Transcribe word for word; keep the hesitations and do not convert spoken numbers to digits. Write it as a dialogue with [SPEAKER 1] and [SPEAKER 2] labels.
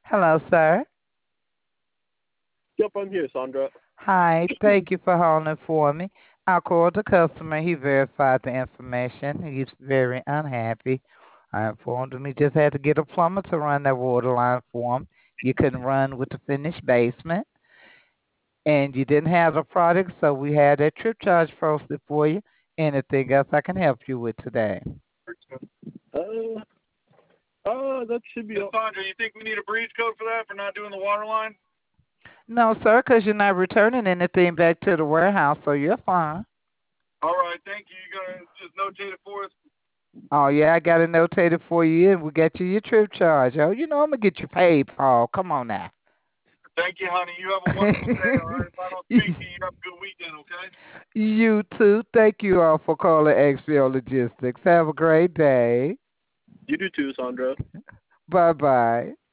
[SPEAKER 1] Hello, sir.
[SPEAKER 2] Yep, I'm here, Sandra.
[SPEAKER 1] Hi. Thank you for holding for me. I called the customer. He verified the information. He's very unhappy. I informed him he just had to get a plumber to run that water line for him. You couldn't run with the finished basement, and you didn't have the product, so we had that trip charge posted for you. Anything else I can help you with today?
[SPEAKER 2] Uh, uh, that should be all.
[SPEAKER 3] Sandra, you think we need a breach code for that for not doing the water line?
[SPEAKER 1] No, sir, because you're not returning anything back to the warehouse, so you're fine.
[SPEAKER 3] All right, thank you. You gonna just notate it for us?
[SPEAKER 1] Oh yeah, I got it notated for you, and we got you your trip charge. Oh, you know I'm gonna get you paid, Paul. Come on now.
[SPEAKER 3] Thank you, honey. You have a wonderful day. All right. If I don't speak to you, you have a good weekend. Okay.
[SPEAKER 1] You too. Thank you all for calling X P O Logistics. Have a great day.
[SPEAKER 2] You do too, Sandra.
[SPEAKER 1] Bye bye.